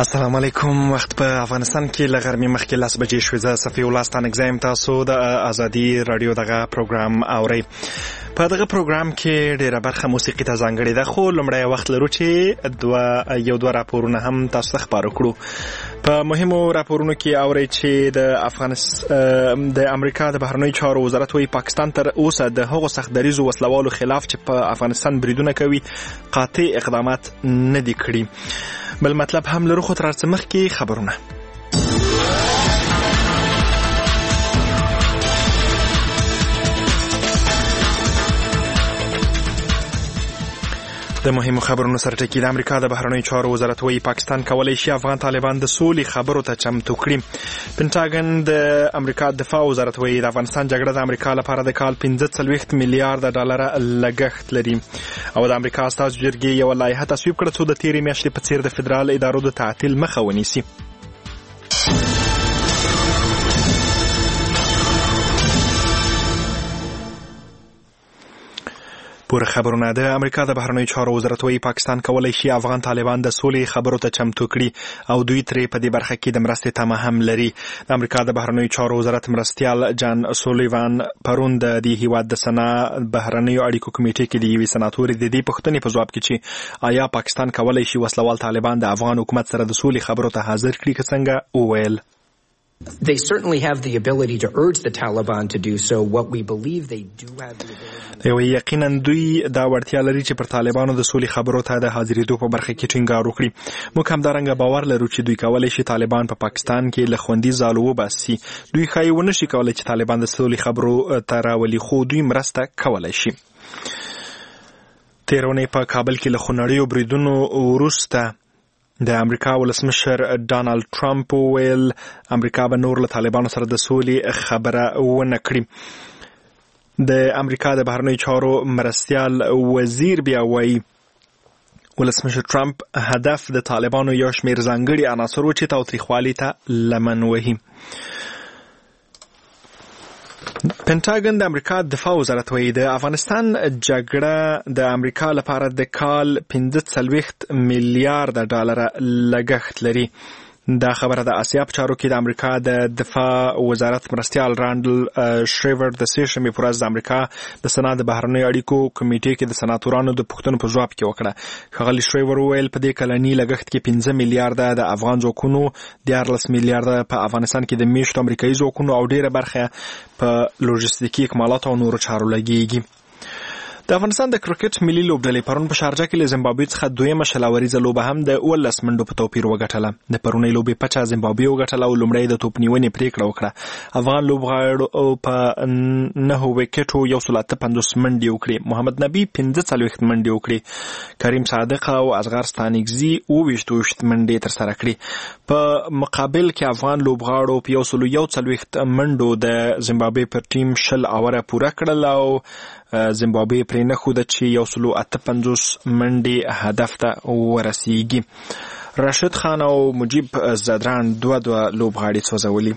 السلام علیکم. وخت په افغانستان کې له غرمې مخکې 10 بجې شوې. زه صفي الله ستانګزایم. تاسو د ازادي رادیو دغه پروګرام اورئ. په دغه پروګرام کې ډیره برخه موسیقي ته ځانګړې ده، خو لومړی وخت لرو چې یو دوه راپورونه هم تاسو ته خپاره کړو. په مهمو راپورونو کې اورئ چې د امریکا د بهرنیو چارو وزارت وايي پاکستان تر اوسه د هغو سختدریزو وسلوالو خلاف چې په افغانستان بریدونه کوي قاطع اقدامات نه دي کړي. بل مطلب هم لرو، خو تر څه مخکې خبرونه. د مهمو خبرونو سره ټکی. د امریکا د بهرنیو چارو وزارت وايي پاکستان کولی شي افغان طالبان د سولې خبرو ته چمتو کړي. پنټاګن د امریکا دفاع وزارت وايي د افغانستان جګړه د امریکا لپاره د کال 45 میلیارډ ډالر لګښت لري. او د امریکا استازو جرګې یو لایحه تصویب کړه چې د تیرې میاشتې په څیر د فدرال ادارو د تعطیل مخه ونیسي. پوره خبرونه. د امریکا د بهرنیو چارو وزارت وايي پاکستان کولی شي افغان طالبان د سولې خبرو ته چمتو کړي او دوی ترې په دې برخه کې د مرستې تمه هم لري. د امریکا د بهرنیو چارو وزارت مرستیال جان سولیوان پرون د دې هیواد د سنا بهرنیو اړیکو کمیټې کې د یوې سناتورې د دې پوښتنې په ځواب کې چې آیا پاکستان کولی شي وسلوال طالبان د افغان حکومت سره د سولې خبرو ته حاضر کړي که څنګه وویل. They certainly have the ability to urge the Taliban to do so. What we believe they do have the ability. یقینا دوی دا وړتیا لري چې پر طالبانو د سولې خبرو ته د حاضرېدو په برخه کې ټینګار وکړي. موږ هم دارنګه باور لرو چې دوی کولی شي طالبان په پاکستان کې له خوندي ځالو وباسي. دوی ښایي ونه شي کولی چې طالبان د سولې خبرو ته راولي، خو دوی مرسته کولی شي. تیرونې په کابل کې له خونړیو بریدونو وروسته د امریکا ولسمشر ډانالډ ټرمپ ویل امریکا به نور له طالبانو سره د سولې خبره ونه کړي. د امریکا د بهرنیو چارو مرستیال وزیر بیا وایي ولسمشر ټرمپ هدف د طالبانو یو شمېر ځانګړي عناصر و چې تاوتریخوالي ته لمن وهي. پنټاګن د امریکا دفاع وزارت وايي د افغانستان جګړه د امریکا لپاره د کال 45 میلیارډ ډالر لګښت لري. دا خبره د آسیا په چارو کې د امریکا د دفاع وزارت مرستیال رانډل شریور د سیشنبې په ورځ د امریکا د سنا د بهرنیو اړیکو کمیټې کې د سناتورانو د پوښتنو په ځواب کې وکړه. ښاغلي شریور وویل په دې کلني لګښت کې 15 میلیارډ د افغان ځواکونو، 14 میلیارډ په افغانستان کې د میشتو امریکایي ځواکونو او ډیره برخه په لوژستیکي اکمالاتو او نورو چارو لګیږي. د افغانستان د کرکټ ملي لوبډلې پرون په شارجه کې له زیمبابوې څخه دویمه شلاوریزه لوبه هم د 19 منډو په توپیر وګټله. د پرونۍ لوبې پچه زیمبابوې وګټله او لومړی د توپ نیونې پریکړه وکړه. افغان لوبغاړو په 9 وکټو 150 منډې وکړې. محمد نبی 45 منډې وکړې. کریم صادق او اصغر ستانکزي 22 منډې ترسره کړې. په مقابل کې افغان لوبغاړو په 141 منډو د زیمبابوې پر ټیم 20 اوره پوره کړل او زیمبابوې پرې نه ښوده چې 158 منډې هدف ته ورسیږي. راشد خان او مجیب زدران دوه لوبغاړي سوځولي.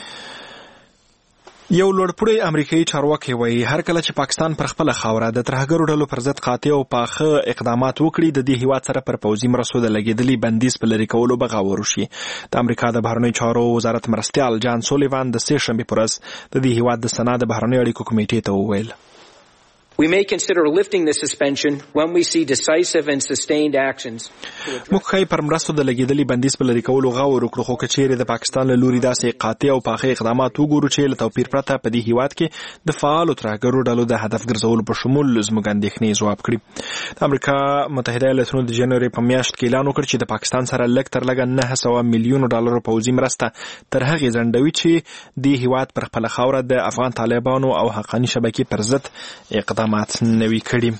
یو لوړپوړی امریکایي چارواکي وایي هر کله چې پاکستان پر خپله خاوره د ترهګرو ډلو پر ضد قاطع او پاخه اقدامات وکړي د دې هیواد سره پر پوځي مرستو د لګېدلي بندیز په لرې کولو بغاور وشي. د امریکا د بهرنیو چارو وزارت مرستیال جان سولیوان د سیشنبې په ورځ د دې هیواد د سنا د بهرنیو اړیکو کمیټې ته وویل We may consider lifting the suspension when we see decisive and sustained actions. موږ ښایي پر مرستو د لګېدلي بندیز په لرې کولو غور وکړو، خو که چیرې د پاکستان له لوري داسې قاطع او پاخه اقدامات وګورو چې له توپیر پرته په دې هیواد کې د فعالو ترهګرو ډلو د هدف ګرځولو په شمول زموږ اندېښنې ځواب کړي. د امریکا متحده ایالتونو د جنوري په میاشت کې اعلان وکړ چې د پاکستان سره لږ تر لږه 900 میلیون ډالر پوځي مرسته تر هغې ځنډوي چې دې هیواد پر خپله خاوره د افغان طالبانو او حقاني شبکې پر ضد اقدامات نوي کړي.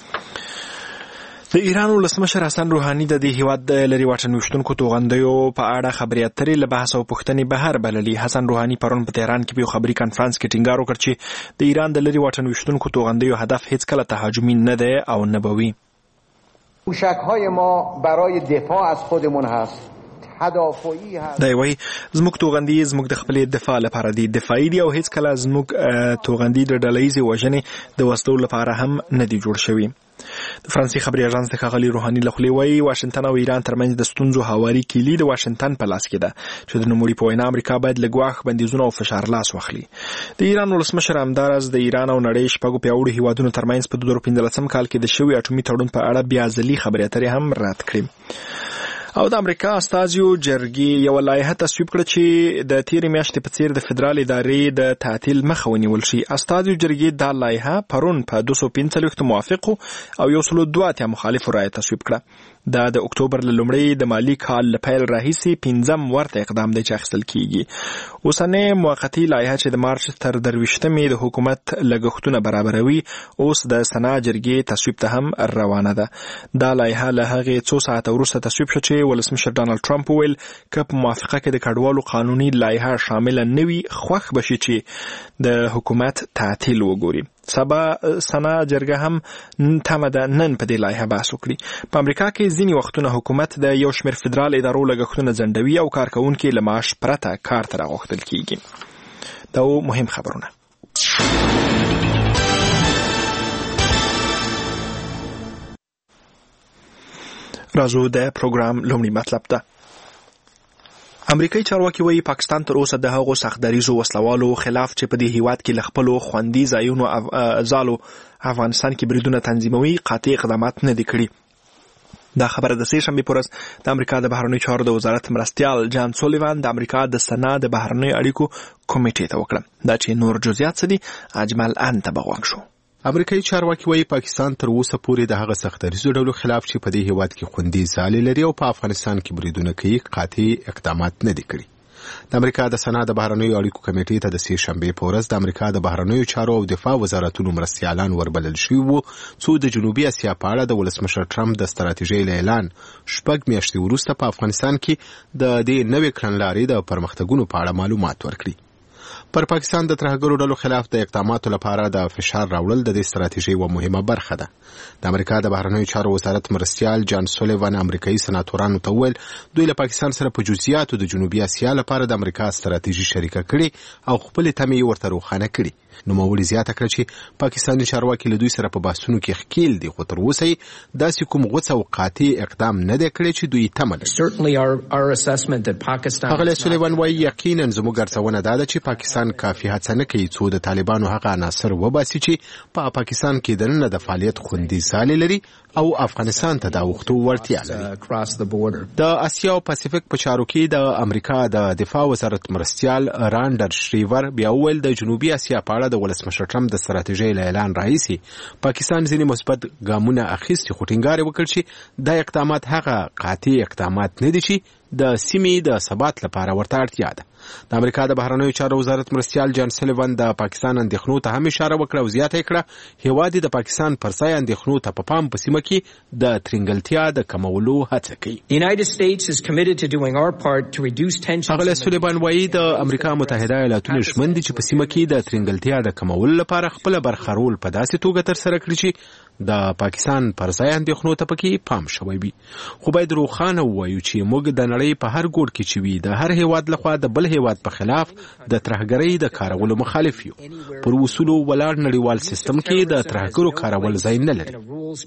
د ایران ولسمشر حسن روحاني د دې هیواد د لرې واټن ویشتونکو توغندیو په اړه خبرې اترې له بحث او پوښتنې بهر بللي. حسن روحاني پرون په تهران کې په یو خبري کنفرانس کې ټینګار وکړ چې د ایران د لرې واټن ویشتونکو توغندیو هدف هیڅ کله تهاجمي نه دی او نه به وي. موشک‌های ما برای دفاع از خودمون هست. دا وایي زموږ توغندي زموږ د خپلې دفاع لپاره دي، دفاعي دي او هیڅ کله زموږ توغندي د ډلهییزې وژنې د وسلو لپاره هم نه دي جوړ شوي. فرانسې خبري اژانس د ښاغلي روحاني له خولې وایي واشنګټن او ایران ترمنځ د ستونزو هواري کیلي د واشنګټن په لاس کې ده چې د نوموړي په وینا امریکا باید له ګواښ بندیزونه او فشار لاس واخلي. د ایران ولسمشر همداراز د ایران او نړۍ شپږو پیاوړو هیوادونو ترمنځ په 2015 کال کې د شوي اټومي تړون په اړه بیا ځلي خبرې اترې هم رد کړې. او د امریکا استازیو جرګې یو لایحه تصویب کړه چې د تیرې میاشتې په څیر د فدرال ادارې د تعطیل مخه ونیول شي. استازیو جرګې دا لایحه پرون په 245 موافقو او 102 مخالفو رایه تصویب کړه. دا د اکتوبر له لومړۍ د مالي کال له پیل راهیسې 15 ورته اقدام دی چې اخیستل کیږي. اوسنۍ موقتي لایحه چې د مارچ تر 23 د حکومت لګښتونه برابروي اوس د سنا جرګې تصویب ته هم روانه ده. دا لایحه له هغې څو ساعته وروسته تصویب شو چې ولسمشر ډانلډ ټرمپ وویل که په موافقه کې د کډوالو قانوني لایحه شامله نه وي خوښ به شي چې د حکومت تعطیل وګوري. سبا سنا جرګه هم تمه ده نن په دې لایحه بحث وکړي. په امریکا کې ځینې وختونه حکومت د یو شمېر فدرال ادارو لګښتونه ځنډوي او کارکوونکي له معاش پرته کار ته راغوښتل کیږي. دا مهم خبرونه. راځو د پروګرام لومړی مطلب ته. امریکایي چارواکي وایي پاکستان تر اوسه د هغو سختدریزو وسلوالو خلاف چې په دې هیواد کې له خپلو خوندي ځایونو ځالو افغانستان کې بریدونه تنظیموي قاطع اقدامات نه دي کړي. دا خبره د سې شنبې په ورځ د امریکا د بهرنیو چارو د وزارت مرستیال جان سولیوان د امریکا د سنا د بهرنیو اړیکو کمیټې ته وکړه. دا چې نور جزئیات څه دي اجمل ان ته بغوږ شو. امریکایي چارواکي وایي پاکستان تر اوسه پورې د هغه سختدریزو ډلو خلاف چې په دې هیواد کې خوندي ځالې لري او په افغانستان کې بریدونه کوي قاطع اقدامات نه دي کړي. د امریکا د سنا د بهرنیو اړیکو کمیټې ته د سې شنبې په ورځ د امریکا د بهرنیو چارو او دفاع وزارتونو مرستیالان وربلل شوي وو څو د جنوبي اسیا په اړه د ولسمشر ټرمپ د ستراتیژۍ له اعلان 6 میاشتې وروسته په افغانستان کې د دې نوې کړنلارې د پرمختګونو په اړه معلومات ورکړي. پر پاکستان د ترهګرو ډلو خلاف د اقداماتو لپاره د فشار راوړل د دې ستراتیژۍ یوه مهمه برخه ده. د امریکا د بهرنیو چارو وزارت مرستیال جان سولیوان امریکایي سناتورانو ته وویل دوی له پاکستان سره په جزئیاتو د جنوبي اسیا لپاره د امریکا ستراتیژي شریکه کړي او خپلې تمې ورته روښانه کړي. نوموړي زیاته کړه چې پاکستاني چارواکي له دوی سره په بحثونو کې ښکیل دي خو تر اوسه داسې کوم غوڅ او قاطع اقدام نه دی کړی چې دوی تمه لري. هغه سولیوان وایي یقینا زموږ ارزونه دا ده چې پاکستان کافي هڅه نه کوي څو د طالبانو هغه عناصر وباسي چې په پاکستان کې دننه د فعالیت خوندي ځالې لري او افغانستان ته د اوښتو وړتیا لري. د اسیا او پاسفیک په چارو کې د امریکا د دفاع وزارت مرستیال راندر شریور بیا وویل د جنوبي اسیا په اړه د ولسمشر ټرمپ د ستراتیژۍ له اعلان راهیسې پاکستان ځینې مثبت ګامونه اخیستي خو ټینګار وکړ چې دا اقدامات هغه قاطع اقدامات نه دي چې د سیمې د ثبات لپاره ورته اړتیا ده. د امریکا د بهرنیو چارو وزارت مرستیال جان سولیوان د پاکستان اندېښنو ته هم اشاره وکړه او زیاته کړه هیواد د پاکستان پر ځای اندېښنو ته په پام په سیمه کې د ترنګلتیا د کمولو هڅه کوي. هغه سولیوان وایي د امریکا متحده ایالاتو ژمن دي چې په سیمه کې د ترنګلتیا د کمولو لپاره خپل برخه رول په داسې توګه ترسره کړي چې د پاکستان پر ځای اندېښنو ته پکې پام شوی وي. خو باید روښانه ووایو چې موږ د نړۍ په هر ګوټ کې چې وي د هر هیواد لخوا د بل هیواد په خلاف د ترهګرۍ د کارولو مخالف یو. پر اصولو ولاړ نړیوال سیستم کې د ترهګرو کارول ځای نه لري.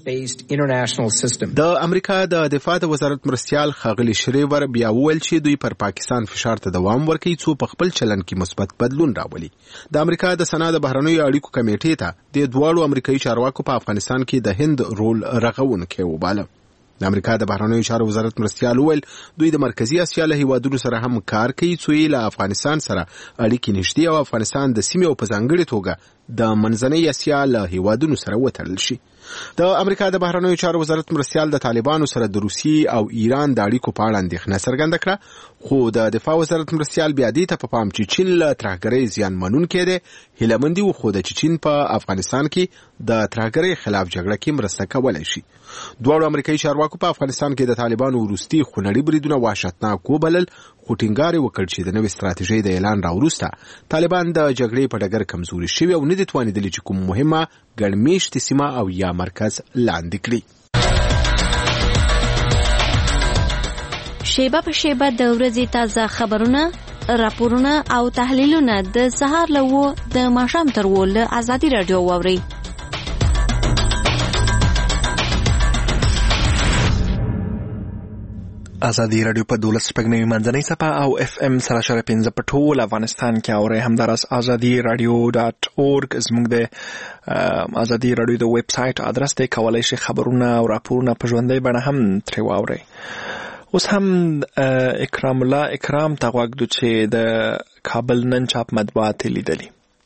د امریکا د دفاع د وزارت مرستیال ښاغلي شریور بیا وویل چې دوی پر پاکستان فشار ته دوام ورکوي څو په خپل چلن کې مثبت بدلون راولي. د امریکا د سنا د بهرنیو اړیکو کمیټې ته د دواړو امریکایي چارواکو په افغانستان کې د هند رول رغونکی وباله. د امریکا د بهرنیو چارو وزارت مرستیال وویل دوی د مرکزی اسیا له هیوادونو سره هم کار کوي څو یې له افغانستان سره اړیکې نږدې او افغانستان د سیمې او په ځانګړې توګه د منځنۍ اسیا له هیوادونو سره وتړل شي. د امریکا د بهرنیو چارو وزارت مرستیال د طالبانو سره د روسیې او ایران د اړیکو په اړه اندېښنه څرګنده کړه خو د دفاع وزارت مرستیال بیا دې ته په پام چې چین له ترهګرۍ زیان منونکی دی هیله مندي وښوده چې چین په افغانستان کې د ترهګرۍ خلاف جګړه کې مرسته کولی شي. دواړو امریکایي چارواکو په افغانستان کې د طالبانو وروستي خونړي بریدونه وحشتناک وبلل خو ټینګار یې وکړ چې د نوې ستراتیژۍ د اعلان راوروسته طالبان د جګړې په ډګر کمزوري شوي او نه دي توانېدلي چې کوم مهمه ګڼمېشتې سیمه او یا مرکز لاندې کړي. شیبه په شیبه د ورځې تازه خبرونه، راپورونه او تحلیلونه د سهار له 9 د ماښام تر 10 له ازادي راډیو واورئ. ازادي رادیو په 12 منځنۍ صفحه او FM 3.15 په ټول افغانستان کې اورئ. همدارس azadiradio.org زموږ د ازادي رادیو د ویب سټ ادرس ته کولای شئ خبرونه او راپورونه په ژوندۍ بڼه هم ترې واورئ. اوس هم اکرام الله اکرام ته غوږ چې د کابل نن چاپ مطبوعات لیدلي.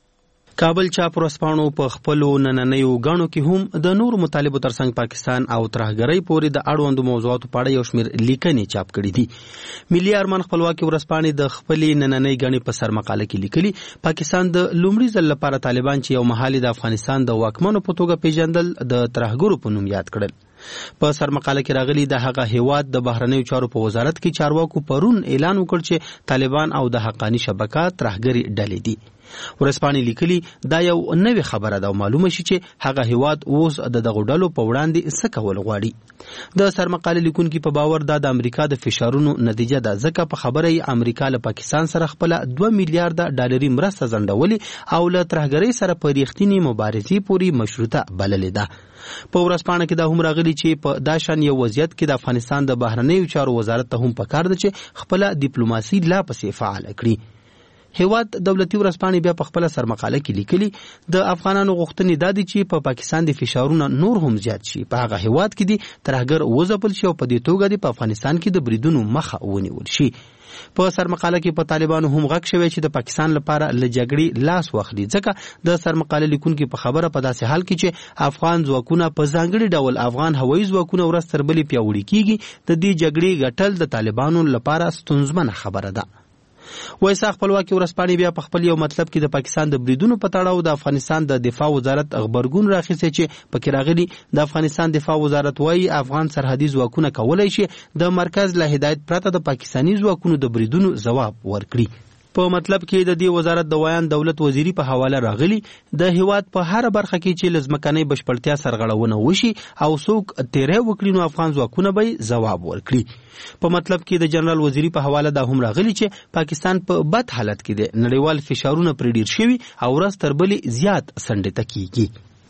کابل چاپ ورځپاڼو په خپلو نننیو غاڼو کې هم د نور مطالبو ترڅنګ پاکستان او ترهګرۍ پورې د اړوندو موضوعاتو په اړه یو شمېر لیکنې چاپ کړي دي. ملي ارمان خپلواکي ورځپاڼې د خپلې نننۍ غاڼې په سر مقاله کې لیکلي پاکستان د لومړي ځل لپاره طالبان چې یو مهال د افغانستان د واکمنو په توګه پیژندل د ترهګرو په نوم یاد کړل. په سر مقاله کې راغلي د هغه هیواد د بهرنیو چارو په وزارت کې چارواکو پرون اعلان وکړ چې طالبان او د حقانی شبکه ترهګری ډلې دي. ورځپاڼې لیکلي دا یو نوې خبره ده او معلومه شي چې هغه هیواد اوس د دغو ډلو په وړاندې څه کول غواړي. د سر مقاله لیکونکي په باور دا د امریکا د فشارونو نتیجه ده، ځکه په خبره یې امریکا له پاکستان سره خپل 2 میلیارډ ډالري مرسته ځنډولې او له ترهګرۍ سره په ریښتینې مبارزې پورې مشروطه بللې ده. په ورځپاڼه کې دا هم راغلي چې په داشان یو وضعیت کې د افغانستان د بهرنیو چارو وزارت ته هم پکار ده چې خپل ډیپلوماسي لا پسې فعال کړي. هیواد دولتي ورځپاڼې بیا په خپل سر مقاله کې لیکلي د افغانانو غوښتنې دا دي چې په پاکستان د فشارونو نور هم زیات شي، په هغه هیواد کې دي ترهګر وځپل شي او په دې توګه د افغانستان کې د بریدونو مخه ونیول شي. په سر مقاله کې په طالبانو هم غږ شوی چې د پاکستان لپاره له جګړې لاس واخلي، ځکه د سر مقاله لیکونکي په خبره په داسې حال کې چې افغان ځواکونه په ځانګړي ډول افغان هوایي ځواکونه ورځ تر بلې پیاوړي کیږي، د دې جګړې ګټل د طالبانو لپاره ستونزمنه خبره ده. وایسا خپلواکي ورځپاڼې بیا په خپل یو مطلب کې د پاکستان د بریدونو په تړاو د افغانستان د دفاع وزارت خبرګون راخیسته چې پکې راغلي د افغانستان دفاع وزارت وايي افغان سرحدي ځواکونه کولای شي د مرکز له هدایت پرته د پاکستاني ځواکونو د بریدونو ځواب ورکړي. په مطلب کې د دې وزارت د ویان دولت وزیری په حواله راغلي د هیواد په هر برخه کې چې لزمکنۍ بشپړتیا سرغړونه وشي او څوک تیرې وکړي نو افغان ځواکونه به ځواب ورکړي. په مطلب کې د جنرال وزیری په حواله دا هم راغلي چې پاکستان په بد حالت کې دی، نړیوال فشارونه پر ډیر شوي او ورځ تر بلې زیات سنډته کیږي.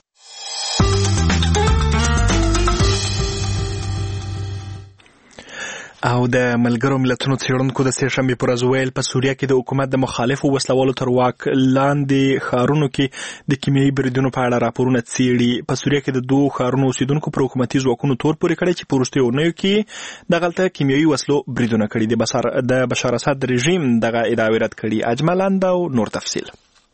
او د ملګرو ملتونو څېړونکو د سهشنبې پر ورځ ویل په سوریه کې د حکومت د مخالفو وسلوالو تر واک لاندې ښارونو کې د کیمیاوي بریدونو په اړه راپورونه څېړي. په سوریه کې د 2 ښارونو اوسیدونکو پر حکومتي ځواکونو تور پورې کړی چې په وروستیو اونیو کې دغلته کیمیاوي وسلو بریدونه کړي دي. د بشار اسد رژیم دغه ادعاوې رد کړي. اجمل اندو نور تفصیل.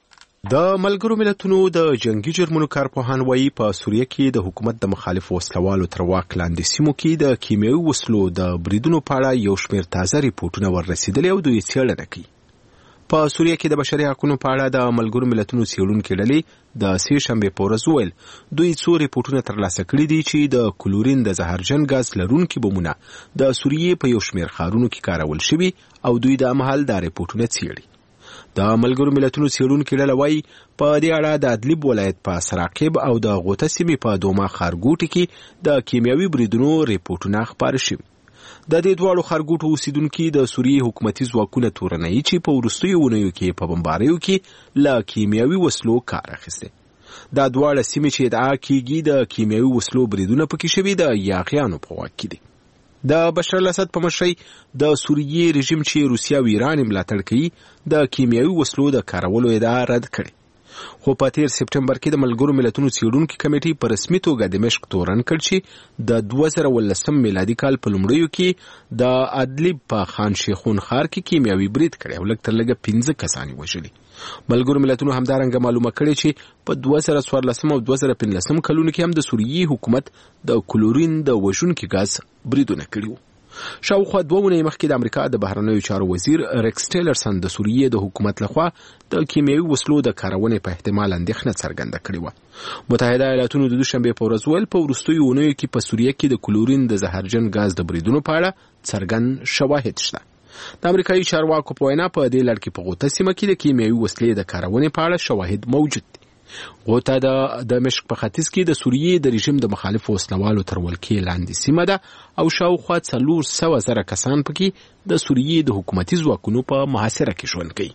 د ملګرو ملتونو د جنگي جرمونو کارپوهان وایي په سوریه کې د حکومت د مخالفو وسلوالو تر واک لاندې سیمو کې د کیمیاوي وسلو د بریدونو په اړه یو شمېر تازه ریپورټونه وررسېدلي او دوی څېړنه کوي. په سوریه کې د بشري حقوقو په اړه د ملګرو ملتونو څېړونکي ډلې د سهشنبې په ورځ ویل دوی څو ریپورټونه ترلاسه کړي دي چې د کلورین د زهرجن غاز لرونکي بمونه د سوریې په یو شمېر ښارونو کې کارول شوي او دوی د عمل دا ریپورټونه څېړي. د ملګرو ملتونو څېړونکي ډله وایي په دې اړه د ادلب ولایت په سراقب او د غوطه سیمې په دوما ښارګوټي کې د کیمیاوي بریدونو ریپورټونه خپاره شوي. د دې دواړو ښارګوټو اوسیدونکي د سوریې حکومتي ځواکونه تورنوي چې په وروستیو اونیو کې په بمباریو کې له کیمیاوي وسلو کار اخیستی. دا دواړه سیمې چې ادعا کیږي د کیمیاوي وسلو بریدونه پکې شوي د یاغیانو په واک کې دي. د بشار الاسد په مشرۍ د سوریې رژیم چې روسیه او ایران ملاتړ کوي د کیمیاوي وسلو د کارولو ادعا رد کړي. خو په تیر سپټمبر کې د ملګرو ملتونو څېړونکي کمیټې په رسمي توګه دمشق تورن کړ چې د 2019 میلادي کال په لومړیو کې د ادلب په خان شیخون ښار کې کیمیاوي برید کړی او لږ تر لږه 15 کسان یې وژلي. ملګرو ملتونو همدارنګه معلومه کړې چې په 2014 او 2015 کلونو کې هم د سوریې حکومت د کلورین د وژونکي غاز بریدونه کړي وو. شاوخوا 2 اونۍ مخکې د امریکا د بهرنیو چارو وزیر ریکس ټیلرسن د سوریې د حکومت لخوا د کیمیاوي وسلو د کارونې په احتمال اندېښنه څرګنده کړې وه. متحده ایالاتونو د دوشنبې په ورځ ویل په وروستیو اونیو کې په سوریه کې د کلورین د زهرجن غاز د بریدونو په اړه څرګند شواهد شته. د امریکایي چارواکو په وینا په دې لړ کې په غوطه سیمه کې د کیمیاوي وسلې د کارونې په اړه شواهد موجود دي. غوطه د دمشق په ختیځ کې د سوریې د رژیم د مخالفو وسلوالو تر ولکې لاندې سیمه ده او شاوخوا 400,000 کسان پکې د سوریې د حکومتي ځواکونو په محاصره کې ژوند کوي.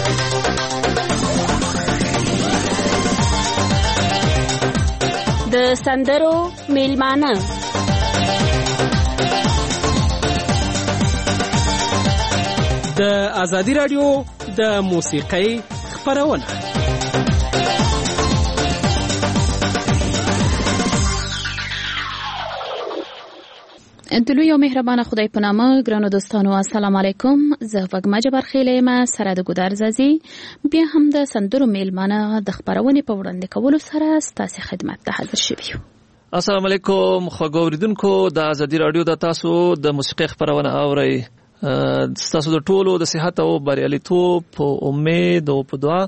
د د سندرو میلمانه. د ازادي رادیو د موسیقۍ خپرونه. د لوی او مهربانه خدای په نامه. ګرانو دوستانو السلام علیکم. زه وګما جبر خیلې ما سره د ګودر زازي بیا هم د سندرو میلمانه د خبرونې په وړاندې کولو سره ستاسو خدمت ته حاضر شوم. السلام علیکم خواږه اوریدونکو د ازادي رادیو د تاسو د موسیقۍ خبرونه اورئ. تاسو د ټولو د صحت او بریالیتوب په امید او په دعا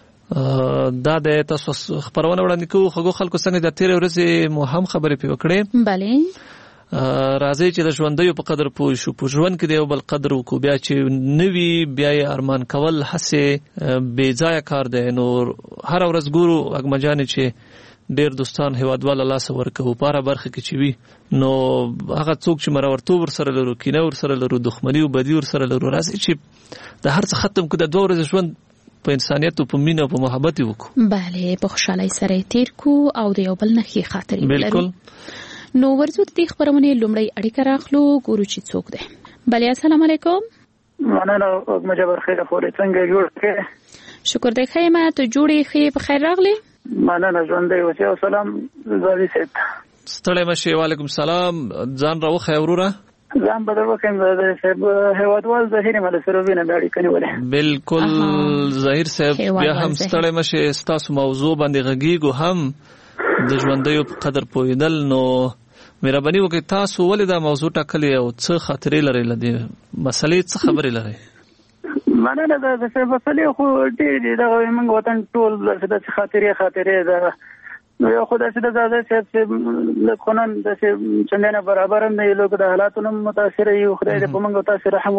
دا د تاسو خبرونه وړاندې کوو. خواږه خلکو څنګه د تیر ورځې مو هم خبرې پی وکړې. بله راځي چې د ژوندیو په قدر پوه شو. په ژوند کې د یو بل قدر وکړو. بیا چې نوی بیا یې ارمان کول هسې بې ځایه کار دی. نو هر ورځ ګورو اګمجانې چې ډېر دوستان هیوادوال لاسه ورکوو په هره برخه کې چې وي. نو هغه څوک چې مرورتوب ورسره لرو، کینه ورسره لرو، دښمني او بدي ورسره لرو، راځي چې د هر څه ختم کړو. د 2 ورځې ژوند په انسانیت او په مینه او په محبت وکړو. بله په خوشحالۍ سره تیر کو او د یو بل نه ښې خاطرې ولرو. بالکل. نو ورځو د دې خبرونې لومړی اړیکه راخلو. ګورو چې څوک دی. بله السلام علیکم. مننه مجبر خیر خورې څنګه جوړ کړې؟ شکر دی ښه یم. ته جوړې ښې په خیر راغلی؟ مننه ژوندی اوسې او سلام زادي صاحب. ستړی مشې. وعلیکم السلام. ځان راوښیه وروره. ځان به دروښیم زادي صاحب. هیوادوال ظهیر مله سره وینه د اړیکې نیولې. بالکل ظهیر صاحب بیا هم ستړی مشې. ستاسو موضوع باندې غږیږو هم د ژوندیو په قدر پوهېدل. نو مهرباني وکړئ تاسو ولې دا موضوع ټاکلې او څه خاطرې لرئ له دې مسلې څه خبرې لرئ؟ مننه د مسلې خو ډېرې دغه موږ وطن ټول داسې خاطرې ده. نو یو خو داسې د زاده صاحب چې لږ خو نن داسې چندانه برابر هم نه یو لږ د حالاتو نه متاثره یو. خدای دې په موږ تاسې رحم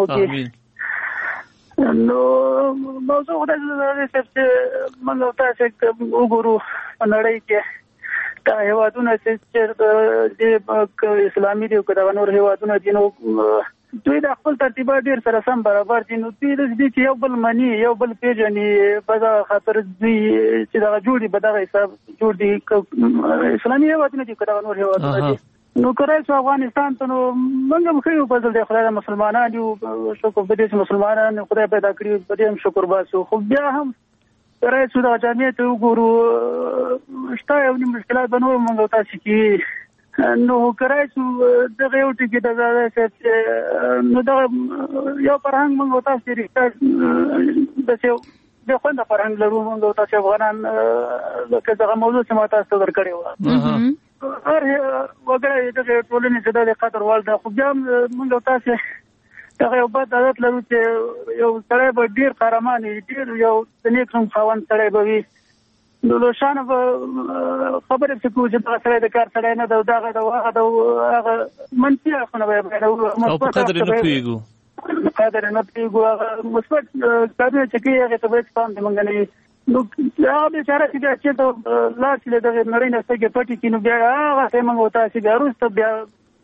وکړي. نو موضوع خو داسې د زاده صاحب چې موږ تاسې وګورو په نړۍ کې دا هیوادونه چې د اسلامي دي او که دغه نور هیوادونه دي نو دوی د خپل ترتیبات ډېر سره سم برابر دي. نو دوی داسې دي چې یو بل مني، یو بل پېژني. په دغه خاطر دوی چې دغه جوړ دي په دغه حساب جوړ دي. اسلامي هیوادونه دي که دغه نور هیوادونه دي. نو که راشو افغانستان ته نو موږ هم ښه یو فضل دی. خدای د مسلمانان یو شکر په دې چې مسلمانان خدای پیدا کړي په دې هم شکر باسو. خو بیا هم راشو دغه جامعې ته وګورو شته یو نیم مشکلات به نور موږ تاسې کېږي. نو که راشو دغه یو ټکي د زاده صاحب نو دغه یو فرهنګ موږ تاسې رښتیا داسې بې خونده فرهنګ لرو موږ تاسې افغانان. لکه دغه موضوع چې ما تاسو ته درکړې وه هر وګړی دغه ټولنې چې دا د قدر وړ ده. خو بیا هم موږ تاسې دغه یو بد عادت لرو چې یو سړی به ډېر قهرمان وي، ډېر یو د نیک نوم خاوند سړی به وي. نو له شانه به خبرې پسې کوو چې دغه سړی د کار سړی نه ده او دغه ده هغه ده هغه منفي اړخونه به یې بیانوو او په قدر یې نه پوهېږو. قدر یې نه پوهېږو. هغه مثبت کارونه چې کوي هغې ته باید پام د موږ نه وي. نو هغه بېچاره چې بیا چېرته لاړ شي له دغې نړۍ نه سترګې پټې کړي نو بیا هغه ځای موږ تاسې بیا وروسته بیا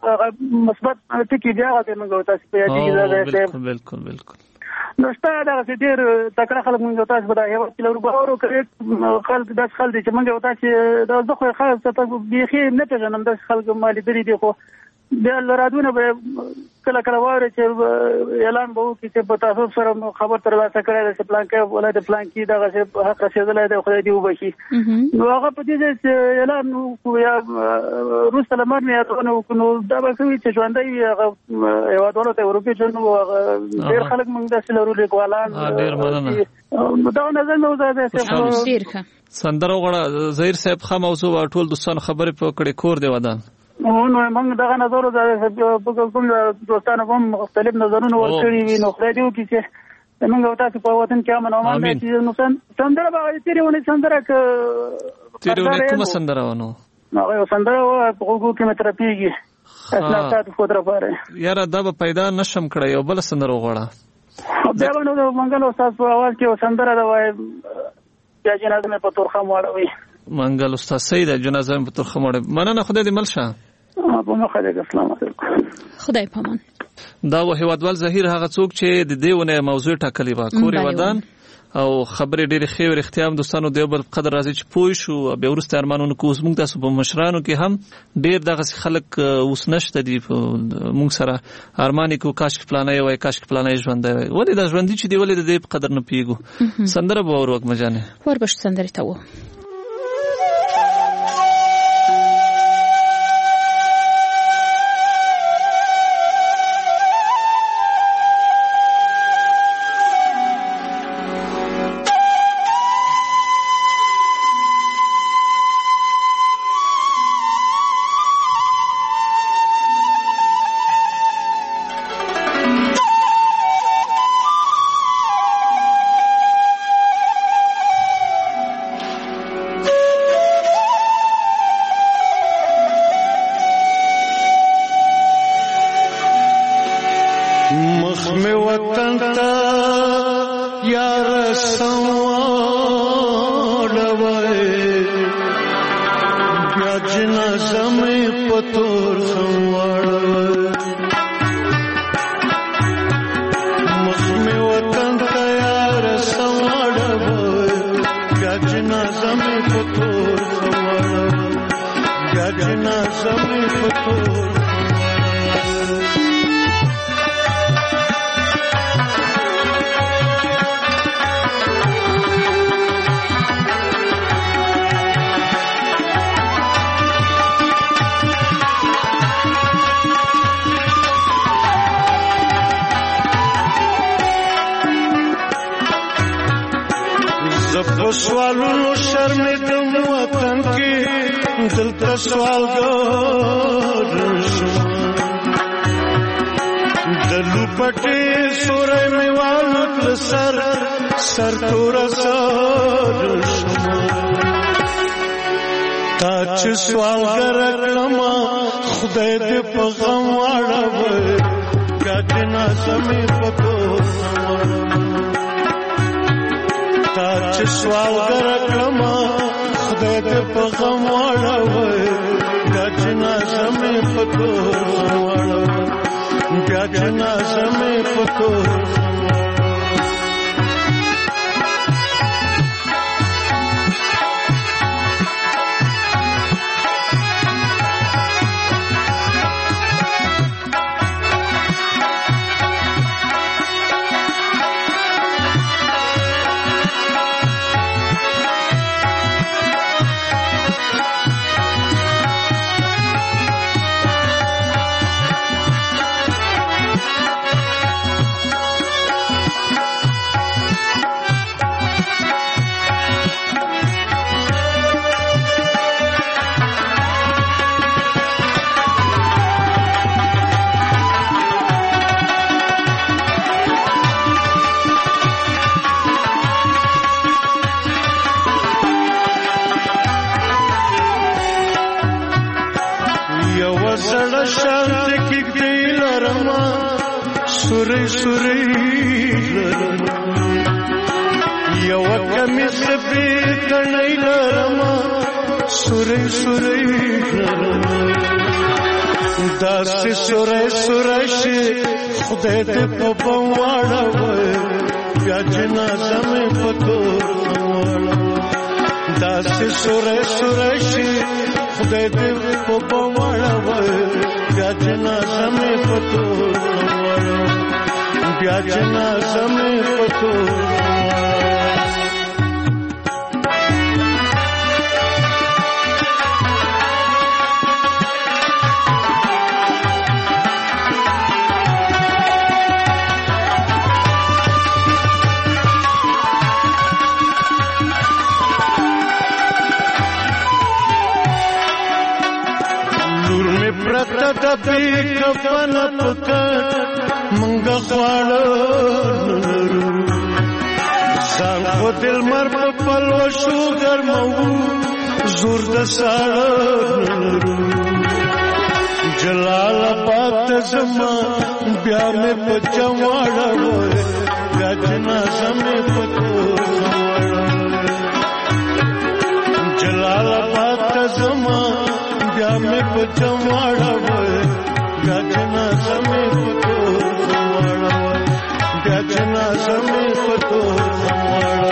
مثبت ټکي بیا هغه ځای موږ تاسې په یادېږي. بالکل بالکل. نو شته دغسې ډېر تکړه خلک موږ تاسې په دا هېواد کې لرو. باور وکړئ خلک داسې خلک دي چې موږ تاسې دا زه خو یې خاص بیخي نه پېژنم. داسې خلک ما لیدلي دي. خو بیا رادیونه به کله کله واورئ چې اعلان به وکړي چې په تاسو سره خبر ترلاسه کړی دی چې پلانکی ولایت پلانکي دغسې حق رسېدلی دی خدای دې وبخي. نو هغه په دې ځای چې اعلان وکړو یا وروسته له مرګ نه یادونه وکړو نو دا به ښه وي چې ژوندی وي. هغه هېوادوالو ته یې وروپېژنو. هغه ډېر خلک موږ داسې لرو لیکوالان. ډېر مننه. دغه نظر مې وزاده صاحب. سندره وغواړه ظهیر صاحب. ښه موضوع وه. ټول دوستانو خبرې په کړې. کور دی ودان. نو موږ دغه نظر په کوم دوستانو هم مختلف نظرونه ورکړي وي. نو خدای دې وکړي چې موږ تاسو په وطن کې امن او امان دی. چې نو سندره به تېرې اونۍ سندره تېرې اونۍ کومه سندره وه؟ نو هغه یو سندره وه په غوږو کې مې ترپېږي اسنافات خود رپاره. یاره دا به پیدا نشم کړی. یو بله سندره وغواړه. بیا به نو د منګل استاد په اواز کې یو سندره ده وایي بیا جنازه مې په تورخم واړوي. منګل استاد صحیح ده. جنازه مې په تورخم واړوي. مننه. خدای دې مل شه. په مخه دې. السلام علیکم. خدای پامان. دا و هیوادوال ظهیر هغه څوک چې د دې ونه موضوع ټاکلې وه. کور یې ودان او خبرې ډېرې ښې او رښتیا هم دوستانو د یو بل قدر راځي چې پوه شو. بیا وروسته ارمانونه کوو زموږ تاسو په مشرانو کې هم ډېر دغسې خلک اوس نشته دي موږ سره ارمان یې کوو کاشکې فلانی وای کاشکې فلانی ژوندی وای. ولې دا ژوندي چې دی ولې د دې په قدر نه پوهېږو. سندره به واورو وږمه جانې. وربشو سندرې ته و. سوالونو شرمېدم وطن کې دلته سوالګر شم د لوپټې سورې مې والوت سر توره سر شم تا چې سوالګر کړم خدای دې په غم واړوي ګډ نازمې په تور تا چې سوالګر کړم خدای دې په غم واړوي ګډ نازمې په تور واړوي ګډ نازمې په تور داسې سورې شي خدای دې په بم واړوي بیا جنازه مې په تور واړوي داسې سورې شي خدای دې په بم واړوي بیا جنازه مې په تور واړوي بیا جنازه مې په تور دبی کفن پکټ منګه خواړه ځان خو دل مر په پلو شو ګرمو زور د ساړه جلال آباد زما بیا مې په چواړه بیا جنازه مې په تور جلال آباد زما بیا مې په چواړه بیا جنازه مې په تور بیا جنازه مې په تور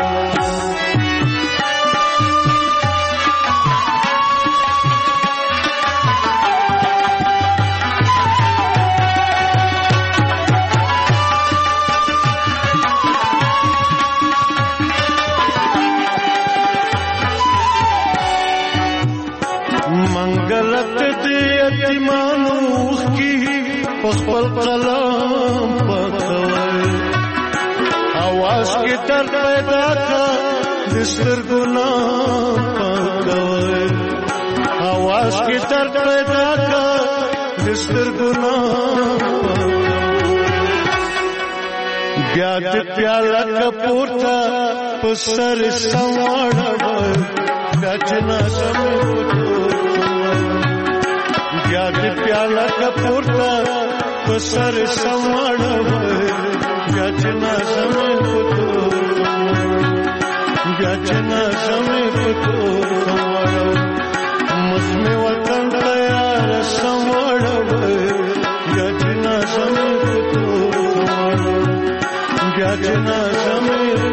خپل قلم پاکوي आवाज کې درد پیدا کا د سترګو نام پاکوي आवाज کې درد پیدا کا د سترګو نام بیا د پیاله کپورتا په سر سماړه گچنا سم بیا د پیاله کپورتا په سر سماړه گچنا سم گچنا سم مسمه وطن تیار سماړه گچنا سم گچنا سم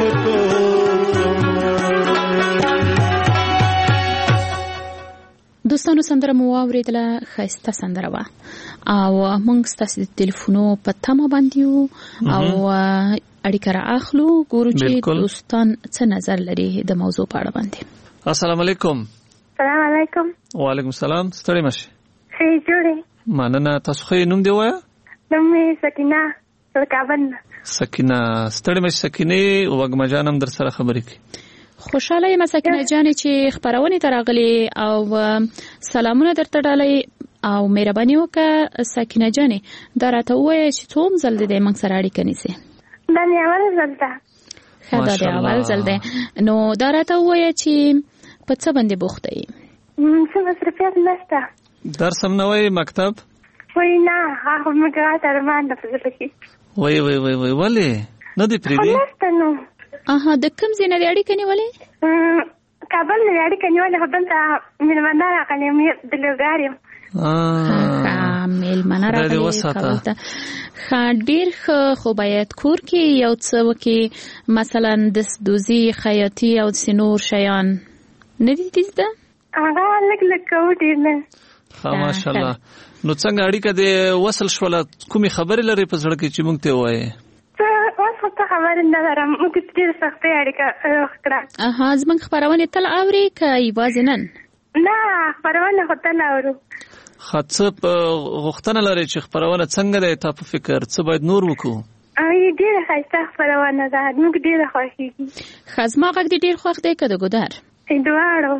دوستانو سندره مو واوریدله ښایسته سندره وه او موږ ستاسو د تلیفونو په تمه باندې یو او اړیکه رااخلو ګورو چې دوستان څه نظر لري د موضوع په اړه باندې. السلام علیکم. السلام علیکم. وعلیکم السلام. ستړي مشه. ښه جوړې. مننه. تاسو خو نوم دی وایه؟ نوم یې سکینه کابل. سکینه. ستړي مشه سکینه. وګما جانم در سره خبرې کوي. خوشاله یم سکینه جانې چې خبرونه ته راغلي او سلامونه درته ډالۍ او مهرباني وکړه سکینه جانې دا راته ووایه چې څوم ځل دی موږ سره اړیکه نیسي. دا مې اول ځل ده. ښه دا دی اول ځل دی نو دا راته ووایه چې په څه باندې بوخته یې؟ څه مصرفیات نشته. درس هم نه وایي مکتب؟ وایي نه هغه موږ ارمان ده په زړه کې. وایي ولې نه دې پرېږدي؟ نشته نو. د کوم ځای نه دې اړیکه نیولې؟ کابل نه دې اړیکه نیولې خو دلته مېلمانه راغلي یم د لوګار یم. مېلمانه راغلي کابل ته. ډېر ښه خو باید کور کې یو څه وکړي مثلا دستدوزي خیاطي او نور شیان نه دي زده؟ هغه لږ کوو ډېر نه. ماشاءالله. نو څنګه اړیکه دې وصل شوله کومې خبرې لرې په زړه کې چې موږ ته ووایې؟ څه خبرې نه لرم موږ ډېره سختۍ اړیکه وکړه. زموږ خپرونې تل اورې که یوازې نن؟ نه خپرونه خو تل اورو. څه غوښتنه لرئ چې خپرونه څنګه دی تا په فکر څه باید نور وکړو؟ ډېره ښایسته خپرونه ده موږ ډېره خوښېږي. زما غږ دې ډېر خوښ دی که د ګودر؟ دواړو.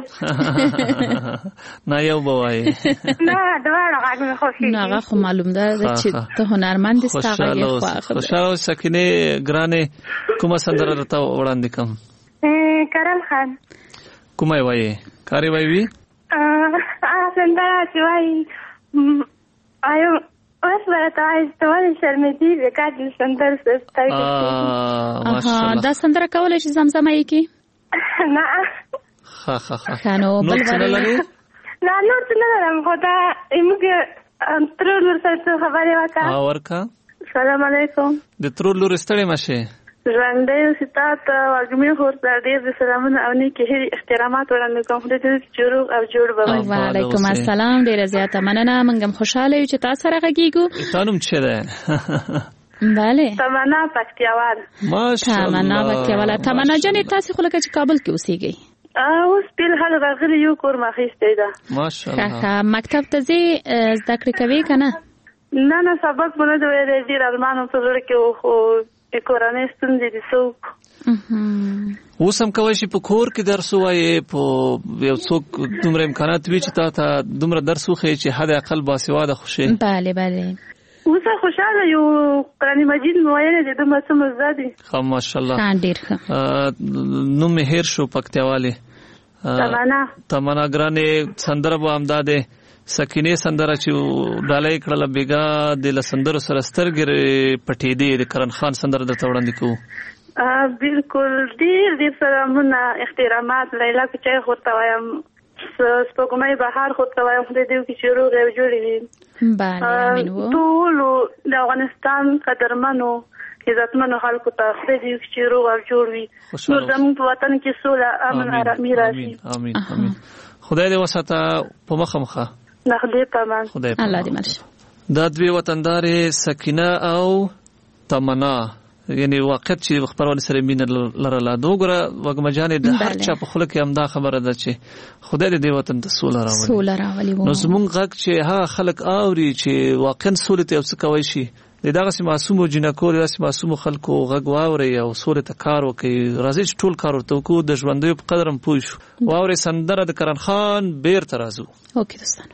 نه یو به وایي. نه دواړو غږ مې خوښېږي. نو هغه خو معلوم ده چې ته هنرمند یې ستا غږ یې خوښ دی. خوشحاله اوسه سکینې ګرانې کومه سندره راته وړاندې کړم؟ کرم خان. کومه یې وایي؟ کارې وایي؟ سندره چې وایي اوس به راته وایي ته ولې شرمېږې بېکار دې سندرو ماشاءالله. دا سندره کولی شي زمزمه یې کړي؟ نه. نور څه نه لرې؟ نه نور څه نه لرم خو دا موږ ترور لور سره څه خبرې وکړه. ورکه. سلام علیکم. د ترور لور ستړې مشې؟ ژوندی اوسې تا ته وږمې خور ته ډېر د سلامونه او نیکې هیلې احترامات وړاندې کوم خدای دې چې روغ او جوړ به وي. وعلیکم السلام. ډېره زیاته مننه. موږ هم خوشحاله یو چې تا سره غږېږو. تا نوم څه دی؟ بله تمنا پکتیاوال. ماشاءالله. تمنا پکتیاواله. تمنا جانې تاسې خو لکه چې کابل کې اوسېږئ؟ اوس فلحال راغلي یو کور ما اخیستی ده. ماشاءالله. مکتب ته ځې زده کړې کوې که نه؟ نه سبق مو نه دی ویلی ډېر ارمان په زړه کې و خو کورنۍ ستونزې دي څه وکړو. اوس هم کولی شي په کور کې درس ووایې په یو څوک دومره امکانات وي چې تا ته دومره درس وښیي چې حد اقل باسواده خو شي. بله اوس خوشحاله یو قرآن مجید مو ویلی دی دومره څه مو زده دي. ښه ماشاءالله. ډېر ښه. نوم مې هېر شو پکتیاوالې. تمنا ګرانې سندره به همدا دی سکینې سندره چې ډالۍ کړله بیګا د له سندرو سره سترګې پټېدې د کرن خان سندره درته وړاندې کوو. بالکل ډېر سلامونه احترامات لیلا کوچی خورته وایم سپوږمۍ بهار خورته وایم خدای دې وکړي چې روغې او جوړې وي. ټولو د افغانستان قدرمنو عزتمنو خلکو ته خدای دې وکړي چې روغ او جوړ وي. نور زموږ په وطن کې سوله امن ارامي راشي. امین خدای دې وساته په مخه مخه. خدای پامان. الله دې مرشه. دا دوی وطندارې سکینه او تمنا یعنی واقعیت چې خبرونه سره مين لرله دوګره وګمجانې د هر چا په خله کې همدا خبره ده چې خدای دې وطن ته سوله راولي نو زمونږ غږ چې هغه خلک اوري چې واقعا سولې ته څه کوي شي دغه سي معصوم او جنکو دغه معصوم خلکو غږ واوري او سولې ته کار وکړي راځي چې ټول کار ورته کو د ژوندۍ په قدرم پوه شو واوري سندره د کرن خان بیر ترازو اوکې دوستان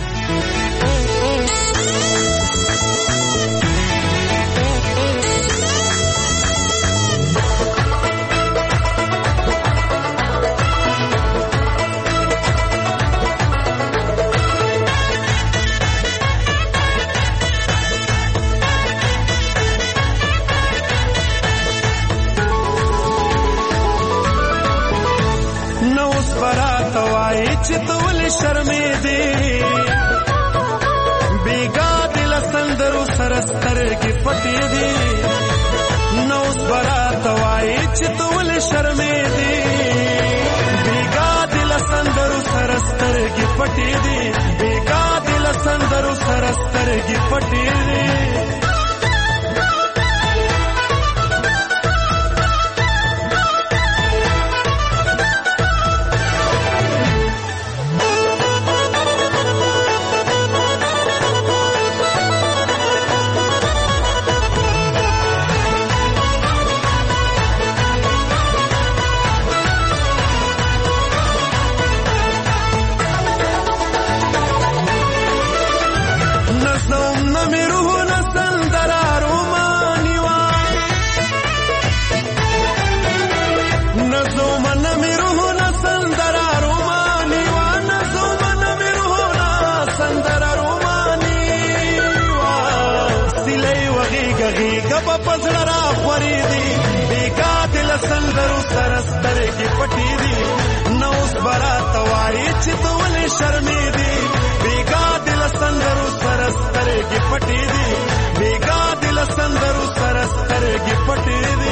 शर्मे दे बेगा दिल संदरू सरस्तर की पटी दे नौस बरा तवाई चितवल शर्मे दे बेगा दिल संदरू सरस्तर की पटी दे बेगा दिल संदरू सरस्तर की पटी दे संदरू सरस्तर की पटी दी नौस बरा तवाई चितवल शर्मी दी बेगा दिल संदरू सरस्तर की पटी दी बेगा दिल संदरू सरस्तर की पटी दी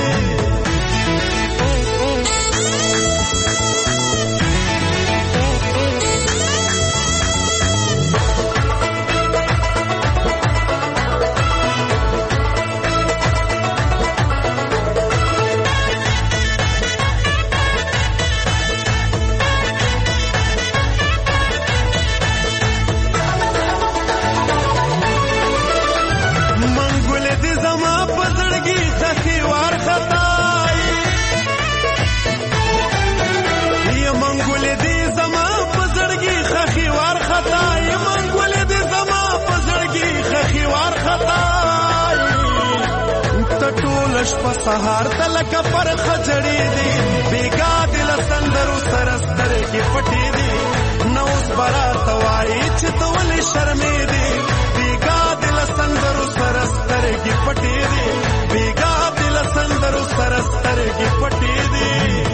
په سهار تلک پر خجړې دي بیګا دل سندرو سرستر کې پټې دي نوس برا توای چې تول شرمې دي بیګا دل سندرو سرستر کې پټې دي بیګا دل سندرو سرستر کې پټې دي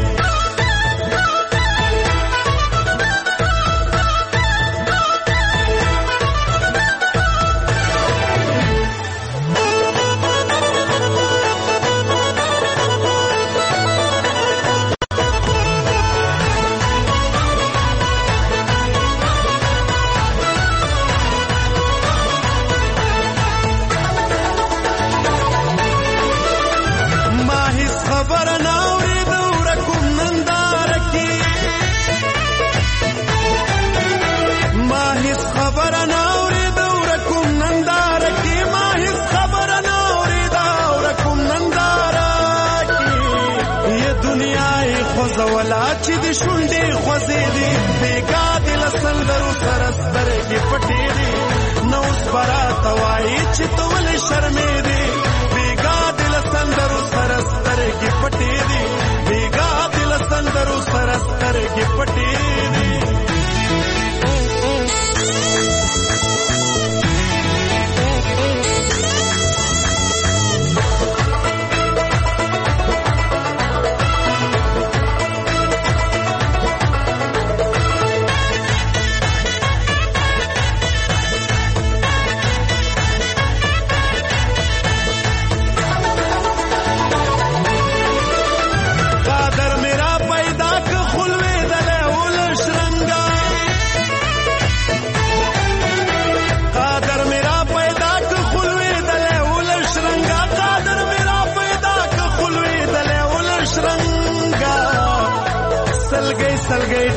چې د شونډې خوځې دي بیګا دل سندرو سرستر کې پټې دي نوس برا توای چې تول شرمې دي بیګا دل سندرو سرستر کې پټې دي بیګا دل سندرو سرستر کې پټې دي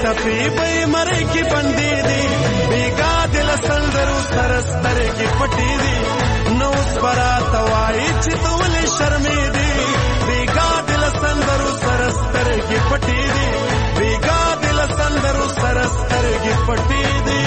ټپي به مری کې بندې دي بیګا دل سندرو سرستر کې پټې دي نو سپرا توای چې تول شرمې دي بیګا دل سندرو سرستر کې پټې دي بیګا دل سندرو سرستر کې پټې دي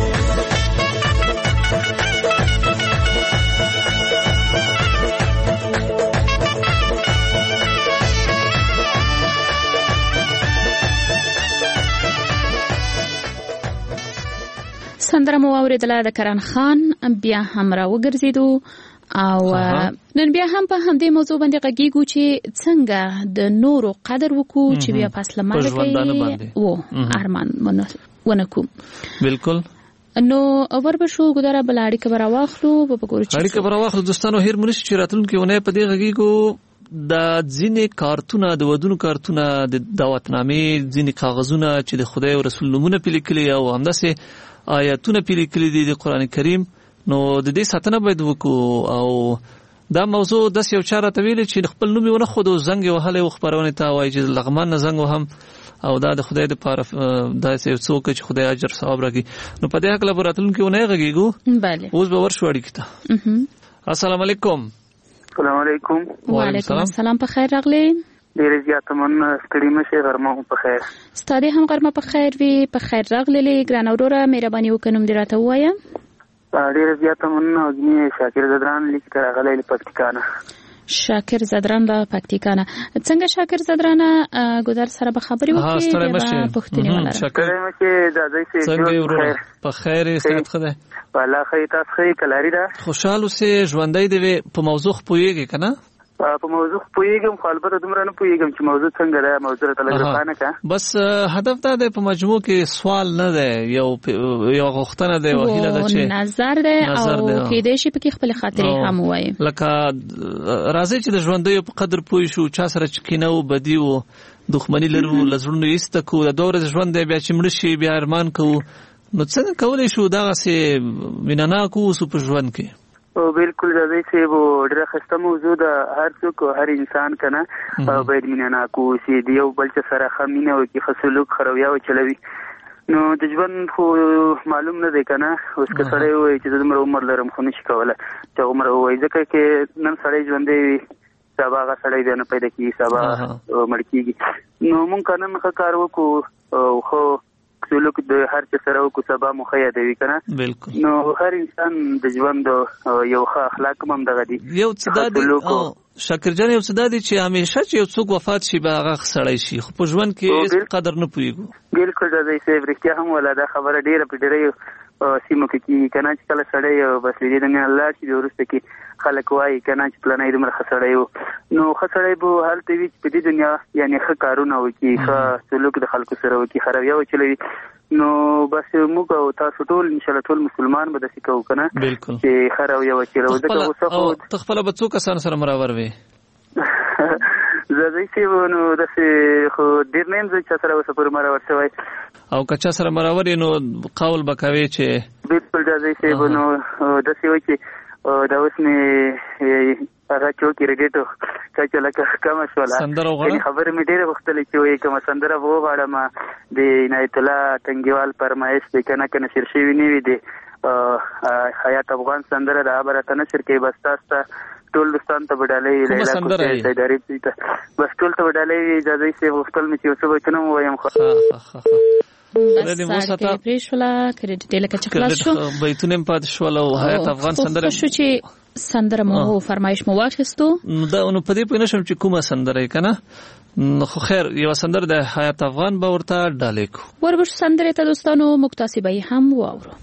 سندره مو اوریدله د کرن خان بیا هم را وګرځیدو او نن بیا هم په همدې موضوع باندې غږیږو چې څنګه د نورو قدر وکړو چې بیا فاصله مرګ و ارمان ونکو بالکل نو اور به شو ګداره بل اړیکه برا واخلو په ګورو چې اړیکه برا واخلو دوستانو هیر مونږ چې راتلونکي ونه په دې غږیږو د ځینې کارتونه د ودونو کارتونه د دعوتنامې ځینې کاغذونه چې د خدای او رسول نومونه پیلیکلي او همداسې آیاتونه پیلیکلي دي د قران کریم نو د دې ساتنه باید وکړو او دا موضوع د یو چاره طویل چې خپل نوم یې ونه خود او زنګ وهله او خبرونه ته وایي چې لغمان نه زنګ وهم او دا د خدای د پاره دا یو څوک چې خدای اجر ثواب راکړي نو په دې حق له راتلونکي ونه غږیږو bale اوس به ورشو اړیکه السلام علیکم السلام علیکم وعلیکم السلام په خیر راغلی ډیر زیات من ستړي مشه غرمه په خیر ستاسو هم غرمه په خیر وي په خیر راغلی ګران اوروره مهرباني وکړم دې راته وایا ډیر زیات من اغنی شاکر زدران لیک راغلی پکتیکانه شاکر زدران له پکتیکانه څنګه شاکر زدرانه ګودر سره به خبري وکړي په پښتني ولا شاکر مشه د دې څنګه په خیر صحت خده والله خیر تاسو خیر کلاری دا خوشاله سه ژوندۍ دی په موضوع پويږي کنه په موضوع پويږم خو البته دومره نه پويږم چې موضوع څنګه ده موضوع ته لږه کا بس هدف دا دی په مجموع کې سوال نه دی یو غوښتنه دی وهیله ده چې نظر دی او کې دې شي په خپل خاطرې هم وایي لکه راځي چې د ژوندۍ په قدر پوي شو چا سره چکینو بدیو دښمنی لرو لزړونو ایستکو د دور ژوند بیا چې مړ شي بیا ارمان کوو نو څنګه کولای شو دا سه مینانا کو سو په ژوند کې او بالکل دا چې وو ډېر خسته موضوع ده هر څوک هر انسان کنه باید مینانا کو سي دیو بل څه سره خمینه او کې خصلوک خرویا او چلوي نو د ژوند خو معلوم نه دی کنه اوس که سره وي چې د عمر لرم خو نشي کوله چې عمر وای ځکه کې نن سره ژوندې سبا غا سره دی نه پیدا کی سبا مړ کیږي نو مونږ کنه کار وکړو خو سلوک د هر څه سره کو سبا مخیا دی کنه بالکل نو هر انسان د ژوند یو ښه اخلاق هم دغه دی یو څه د شکر جان یو څه د چې همیشه چې یو څوک وفات شي به هغه سړی شي خو په ژوند کې قدر نه پويګو بالکل دا دی چې ورکه هم ولاده خبره ډیره په ډیره سیمو کې کنه چې کله سړی بس دې د الله چې ورسته کې خلک وایي کنه چې پلانې د مر خسړی نو خسړی به حالت وی په دې دنیا یعنی ښه کارونه وکي ښه سلوک د خلکو سره وکي خرویا وچلوي نو بس موږ او تاسو ټول ان شاء الله ټول مسلمان به داسې کوو کنه چې خرویا وچلو ځکه وسخو تخپل به څوک کسان سره مراور وي زه چې نو داسې خو ډیر نیم چې سره وسه پر مراور شوی او کچا سره مراور نو قول بکوي چې بالکل دا چې نو داسې وي چې دا اوس نه هغه چوکي رګټو چې لکه کوم شولا خبر مې ډیره وختلې چې وي کوم سندره وو غاړه ما د عنایت الله تنګیوال پرمایش د کنه شرشي ویني وي د حیات افغان سندره د ابرته نشر کې بس تاسو ټول دستان ته وډالې لیلا کوټه ادارې ته بس ټول ته وډالې اجازه یې وختل مې چې اوسه وچنم وایم خو د موساته پریشولا کریډټ لکه چخلاص شو بیتونه پات شول او حیات افغان سندره شو چې سندره مو فرمایش مو واخستو دا نو په دې پوه نشم چې کومه سندره کنه خو خیر یو سندره د حیات افغان به ورته ډالې کو وربش سندره ته دوستانو مکتسبه هم واورو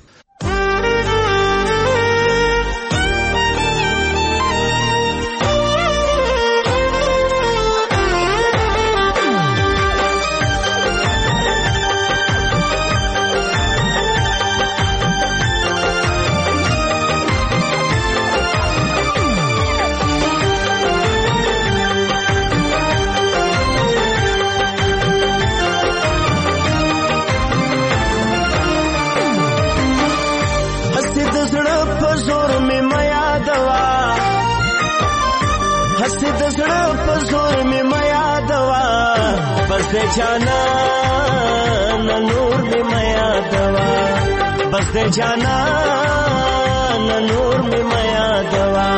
هستی د زړه په زور مې میا دوا بس د جانان نور می میا دوا بس د جانان نور می میا دوا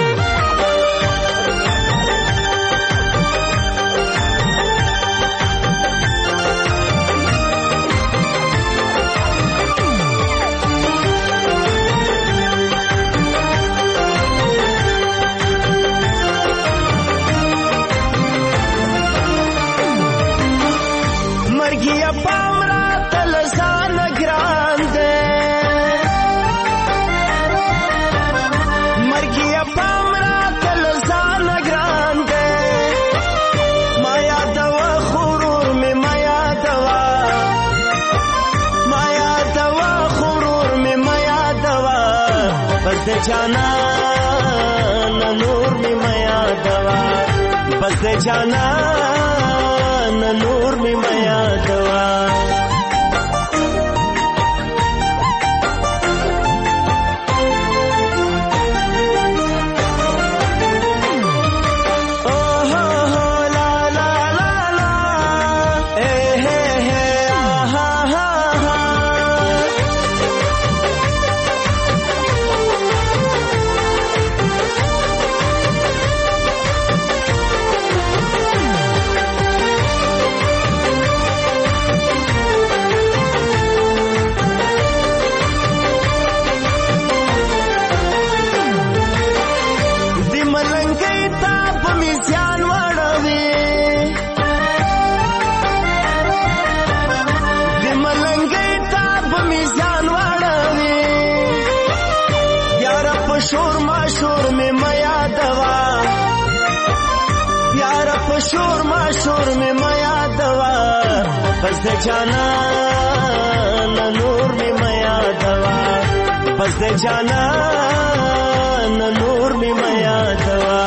جانان نور می میا دوا بس د جانان نور می میا دوا شور میں میا دوا بس د جانان نور میں میا دوا بس د جانان نور میں میا دوا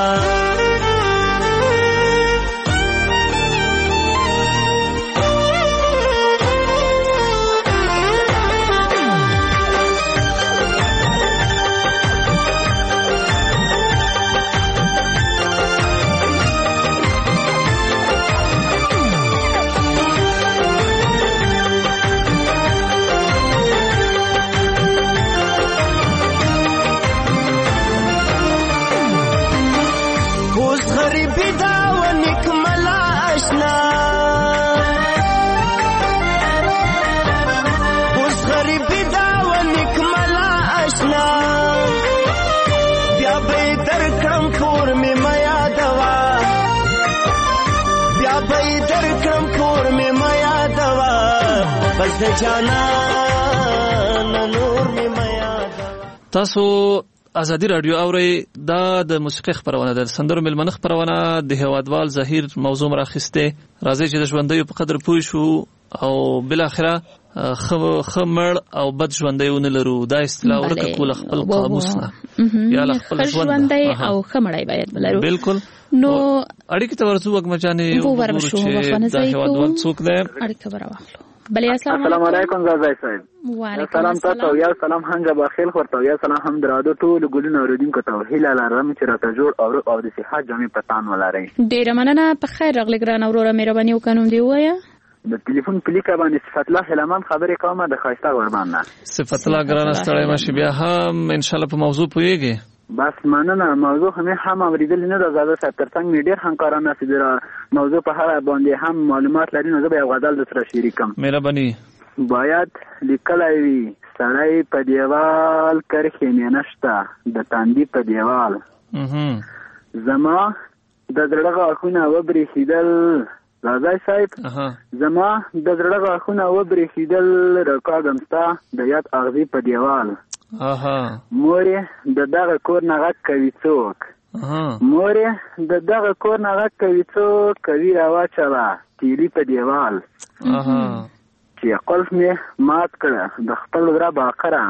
تاسو ازادي رادیو اورئ دا د موسیقي خبرونه ده سندرو ملمنخ خبرونه د هوادوال ظهیر موضوع راخسته راځي چې د ژوندۍ په قدر پوه شو او بل اخره خمر او بد ژوندۍ لرو دا اصطلاح ورته کول خپل قاموسنا یا خپل ژوندۍ او خمړای باید ولرو بالکل نو اړیکه ته ورسو وګمچانه یو ورشو د هوادوال څوک ده اړیکه براوخلو بله السلام علیکم زازای صاحب وعلیکم السلام یا سلام هنګه بخیل ورته یا سلام هم درادو ټول ګلونه اوریدونکو ته هیله لرم چې راته جوړ او د صحت جامع پتان ولرئ ډیره مننه په خیر راغلی ګران اوروره مهرباني وکړم دی وایا د ټلیفون پلیکه باندې صفت الله هلمن خبرې کومه د خاصه ورمانه صفت الله ګران ستړی ماشي بیا هم ان شاء الله په موضوع پويږي بس مننه موضوع هم اوریدل نه د زاده سره ترڅنګ میډیر همکارانه سره موضوع په اړه باندې هم معلومات لري نو زه به غزل سره شریکم مهرباني باید لیکلای وي سړی په دیوال کرخې نه نشته د تاندې په دیوال زما د زړه غاښونه وبرېښېدل راځئ صاحب زما د زړه غاښونه وبرېښېدل راکاږم ستا د یاد اغزي په دیوال مورې د دغه کور نه غږ کوي څوک مورې د دغه کور نه غږ کوي څوک کوي راواچوه تیلي په دیوال چې قلف مې مات کړه د خپل وره باقره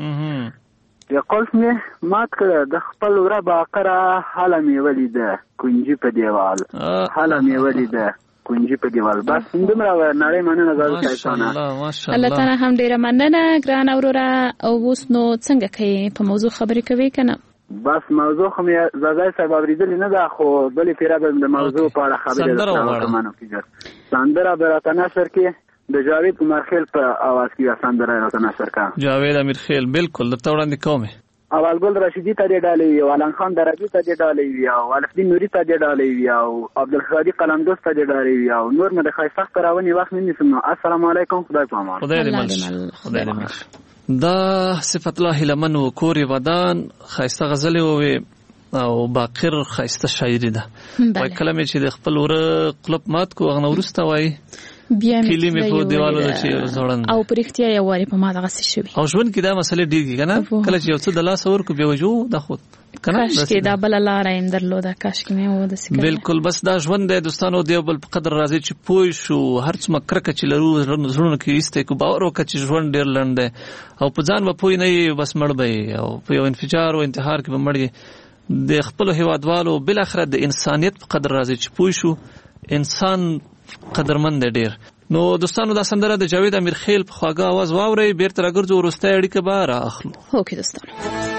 چې قلف مې مات کړه د خپل وره باقره هله مې ولیده کنجي په دیوال هله مې ولیده کنجي په دیوال بس دومره نړۍ مننه زاده صاحبانه الله تعالی هم ډیره مننه ګران اوروره او اوس نو څنګه کوي په موضوع خبرې کوي کنه بس موضوع خو مې زاده صاحب اوریدل نه ده خو بلې پیره د موضوع په اړه خبرې کوم سندره به راته نشر کې د جاوید امرخیل په आवाज کې سندره راته نشر کا. جاوید امرخیل بالکل درته وړاندې کوم. اولګل رشیدی ته دې ډالې وی، علان خان دربی ته دې ډالې وی، او الفدین نوری ته دې ډالې وی، او عبدالخالق قلندوز ته دې ډالې وی، او نور مده خایسته کراونی وخت نه نیسم. السلام علیکم، خدای په امان. خدای دې مل. دا صفت الله لمن و کور ودان خایسته غزل وی او باقر خایسته شاعری ده. وای کلمه چې د خپل ور قلب مات کو غنه ورسته وای بیا کلمه په دیوالو چې زړن او پرختیا یو وری په ما دغه څه شوی. او ژوند کې دا مسله ډیږي کنه، کله چې یو څه د لاس ور کو به وجو د خود کنه کاش کې دا بل لار ایم درلوده، کاش کې مې و د سکه. بالکل بس دا ژوند د دوستانو دی بل په قدر راځي چې پوي شو هر څه مکرکه چې لرو زړونو کې ایسته کو باور وکړي چې ژوند ډیر لنډ دی او په ځان و پوي نه بس مړ به او په یو انفجار او انتحار کې به مړ د خپل هیوادوالو بل اخر د انسانيت په قدر راځي چې پوي شو انسان قدرمند ډیر. نو دوستانو دا سندره د جاوید امرخیل په خواږه आवाज واوري، بیرته راګرځو ورسته اړیکه به را اخلو. اوکې دوستانو.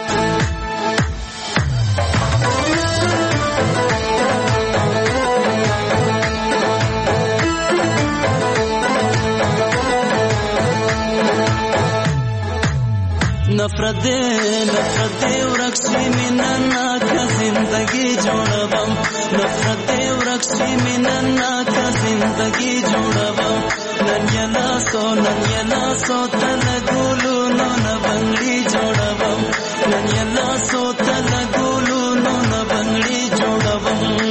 نفرت دے ورکشی مننا کا زندگی جوڑبم، نفرت دے ورکشی مننا کا زندگی جوڑبم. نن یلا سو تل گولو نو ن بنگڑی جوڑبم، نن یلا سو تل گولو نو ن بنگڑی جوڑبم.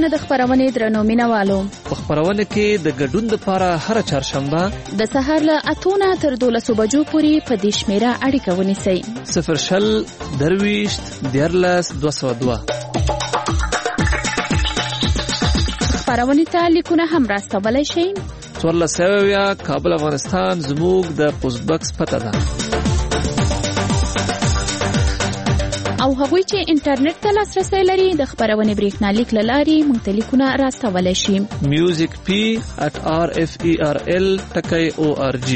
د خبرونې درنو مینوالو په خبرونه کې د ګډون لپاره هر چهارشنبه د سهار له 8 نه تر 12 بجو پورې په دې شمیره اړیکه ونیسئ 0 درويشت دیارلس 202 خبرونې ته لیکونه هم راستولی شئ 14 کابل افغانستان زموږ د پوسټ باکس پته ده او هغوی چې انټرنیټ ته لاسرسی لري د خبرونې بریښنالیک له لارې موږ ته لیکونه راستولی شي musicp@rferl.org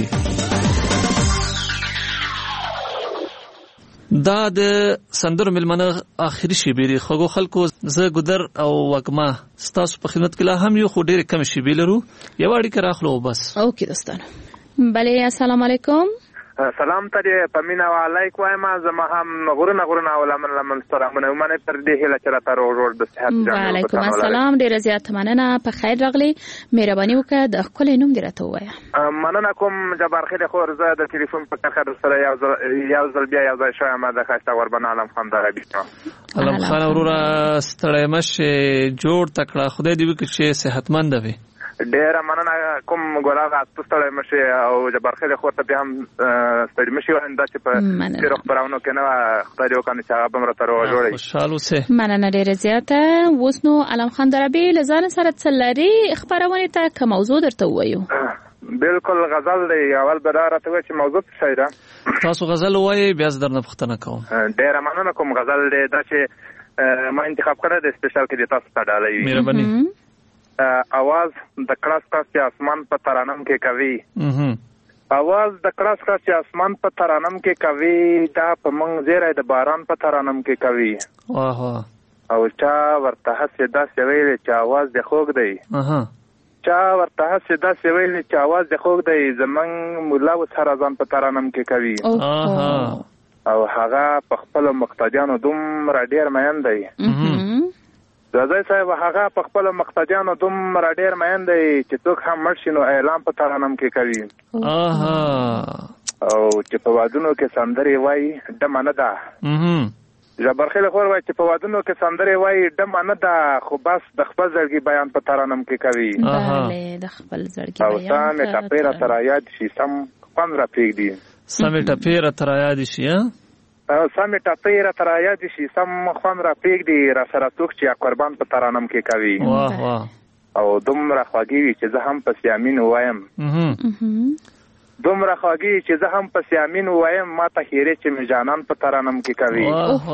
دا د سندرو ملمنه اخري شیبې دي خو خلکو زه ګدر او وګما ستاسو په خدمت کې لا هم یو خو ډېر کم شیبې لرو یو اړیکه راخلو بس اوکې دوستانو بله السلام علیکم سلام ته پمینا علیکم وایم زما هم غرونه ولمن سلامونه ومنه پر دې هله چې راته ورور د صحت جان وعلیکم السلام ډیر زیات مننه په خیر راغلی مهرباني وکړه د خپل نوم دې راته ووایه مننه کوم جبار خیر خور زه د ټلیفون په کار سره یو ځل بیا یو ځای شوم د خاصه وربن عالم خان د ربي علم خان وروره ستړی مشه جوړ تکړه خدای دې وکړي چې صحتمند وي ډیر مننه کوم ګلاب استستړی مشه او جبار خیر خور ته هم ستړي مشه وندا چې په تیر خبرونو کې نه خدای دې وکړي چې هغه بم را تر جوړي خوشاله اوسه مننه ډیر زیاته وسنو علم خان دربی لزان سره تسلري خبرونه ته کوم موضوع درته وایو بالکل غزل دی اول بداره ته چې موضوع څه ده تاسو غزل وایي بیا درنه پښتنه کوم ډیر مننه کوم غزل دی دا چې ما انتخاب کړی د سپیشل کې تاسو ته ډالۍ مهرباني आवाज د کلاس چې اسمان په ترانم کې کوي आवाज د کلاس چې اسمان په ترانم کې کوي دا په منځ زیره د باران په ترانم کې کوي واه او چا ورته حسدا سویل چې आवाज د خوګ دی چا ورته حسدا سویل چې आवाज د خوګ دی زمنګ مولا و سره ځان په ترانم کې کوي او هغه په خپل مقتدیانو دومره ډیر مین دی زړه صاحب هغه په خپل مقتدیانو دومره ډیر مین دی چې څوک هم مرشي نو اعلان په ترانم کې کوي او چې په وادونو کې سندري وای دمه نه ده جبر خیل خور وای چې په وادونو کې سندري وای دمه نه ده خو بس د خپل زړګي بیان په ترانم کې کوي بله د خپل زړګي بیان او سامه ټپیره تر یاد شي سم خوان را پیږي سامه ټپیره تر یاد شي سامه ټپیره تر یاد شي سم خوان را پیږي را سره څوک چې قربان په ترانم کې کوي واه واه او دومره خواږي چې زه هم پس یامین وایم دومره خواږي چې زه هم پس یامین وایم ما ته خیره چې می جانان په ترانم کې کوي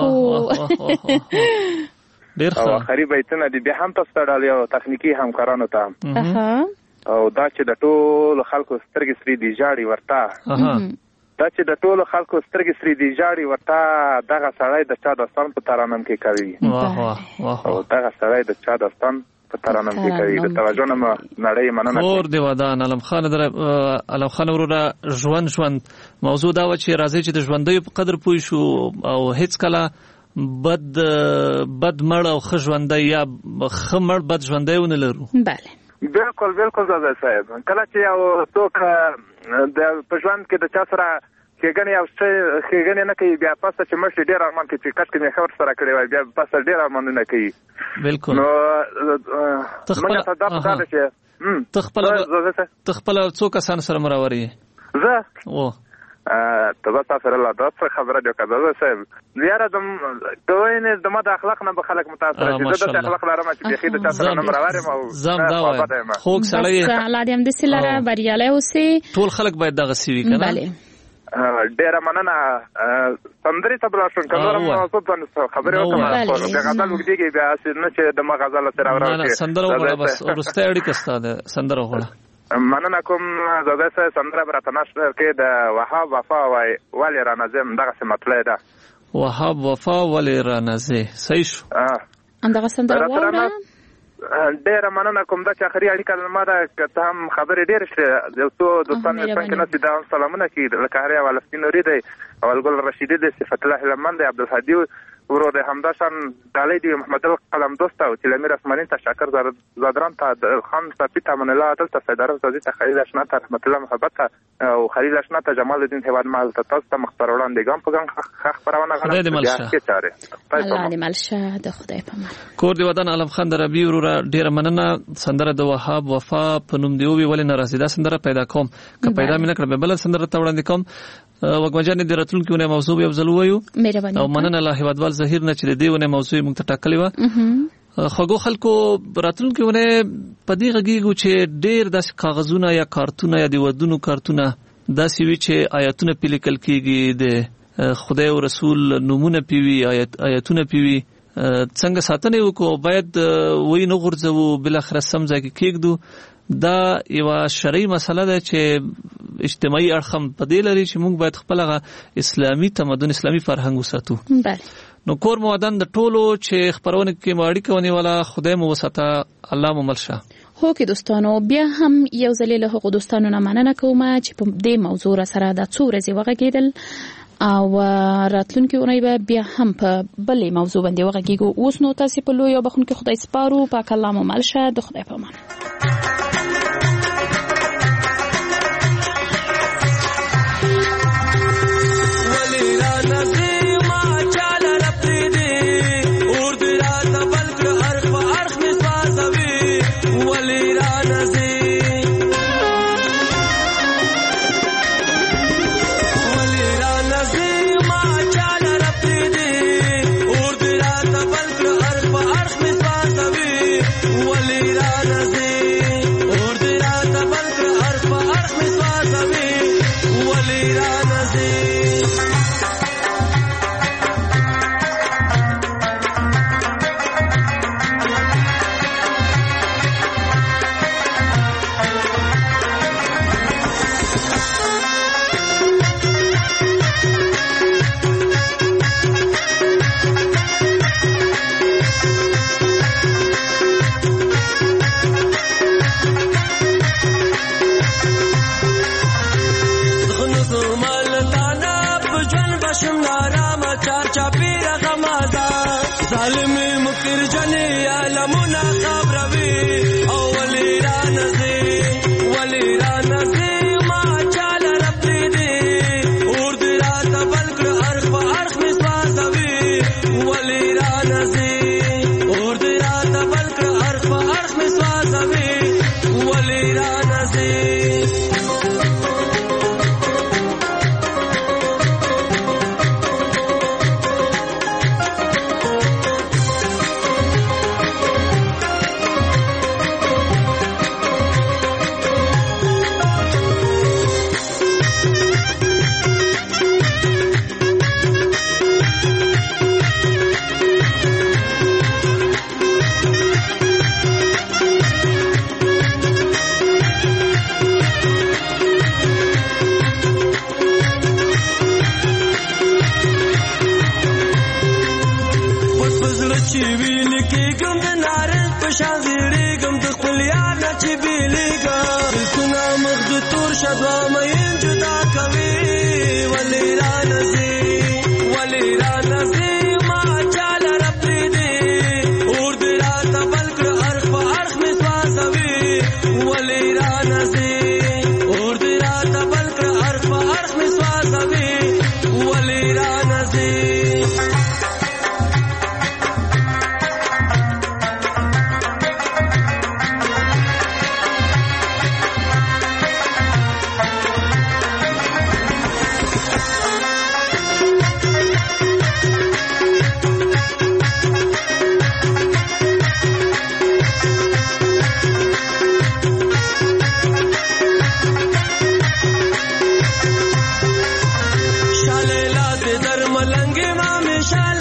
ډیر ښه او اخري بیتونه دي به هم تاسو ته ډالۍ او تخنیکی همکارانو ته او دا چې د ټولو خلکو سترګې سری دي جاړي ورته دا چې د ټولو خلکو سترګې سری دي جاړي ورته دغه سړی د چا داستان په ترانم کې کوي او دغه سړی د چا داستان په ترانم کې کوي د توجه نه نړۍ مننه اور دی ودان علم خان وروره ژوند موضوع دا و چې راځي چې د ژوندۍ په قدر پوي شو او هیڅ کله بد مړ او ښه ژوندۍ یا ښه مړ بد ژوندۍ ونه لرو بله بالکل زاده صاحب کله چې یو څوک د په ژوند کې د چا سره ښېګڼې او ښېګڼې نه کوي بیا پسته چې مړ شي ډېر ارمان کوي چې کاشکې مې ښه ورسره کړی وای بیا پسته ډېر ارمانونه کوي بالکل نو موږ ته دا پکار ده چې ته خپله څو کسانو سره مرور یې زه ته به تاسو سره لا دا خبره دی وکړه صاحب یاره زما د اخلاق نه به خلک متاثره شي زه داسې اخلاق لرم چې بیخي د چا سره نه مرور یم او زم دا وایم خوږ سړی الله دې همداسې لره بریالی اوسې ټول خلک باید دغسې وي که نه ډیره مننه سندري ته بلا شون کله موضوع باندې خبرې وکړم بیا غزل وګړي بیا نه چې د ما غزل سره راوړم نه سندره وغواړه بس ورسته اړیکه ستاده سندره وغواړه مننه کوم زاده سره سندره برته نشته کې د وهاب وفا ولی را نظم دغه څه مطلب ده وهاب وفا ولی را نظم صحیح شو اندغه سندره وره ډیره مننه کوم دا چې اخري اړیکه ما ده که هم خبرې ډېرې شوې یو څو دوستان مې څنګه نه دي دا سلامونه کړي لکه هر یو فلسطین نوري دی اول ګل رشیدي دی صفت الله لمن دی عبدالهادي ورور همداشان ډالۍ دی محمد القلم دوست او تلمیر اسماني ته شاکر زادران ته خان صافي ته من الله دلته سیدار زادي ته خلیل اشنا ته رحمت الله محبت او خلیل اشنا ته جمال الدین هواد مال ته تاسو ته مختار وړاندې ګام په ګام خخ پرونه غواړم خدای دې ملشه الله دې ملشه د خدای په امان کور دی ودان علم خان دربی ورور ډیر مننه سندره د وهاب وفا په نوم دی وی ولې ناراضي دا سندره پیدا کوم که پیدا مې نکړه به بل سندره ته وړاندې کوم وګمجن دې راتلونکي موضوع به افضل وایو او مننه الله هیوادوال ظهیر نه چې دې ونه موضوع موږ ته ټاکلې و خوګو خلکو راتلونکي ونه پدې غږیږي چې ډېر داس کاغذونه یا کارتونه یا د ودونو کارتونه داسې وی چې آیاتونه پیلیکل کیږي د خدای او رسول نمونه پیوي آیاتونه پیوي څنګه ساتنه وکړو باید وای نه غورځو بل اخر سمځه کې کېږدو دا یو شرعي مسله ده چې اجتماعي اړخم پدې لري چې موږ باید خپل اسلامي تمدن اسلامي فرهنګ وساتو بله نو کور مودن د ټولو چې خبرونه کې ماړی کوي ولا خدای مو وساته الله مو ملشه هو کې دوستانو بیا هم یو ځلې له هغو دوستانو نه مننه کوم چې په دې موضوع سره د څو ورځې وغږیدل او راتلونکي اونۍ به بیا هم په بلې موضوع باندې وغږیږو اوس نو تاسو په لوی او بخونکي خدای سپارو پاک الله مو ملشه د خدای په امان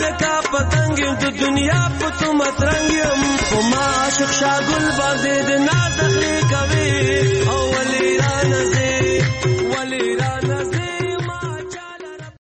دنیا په تو مترنګ يم کومه عاشق شاګل باندې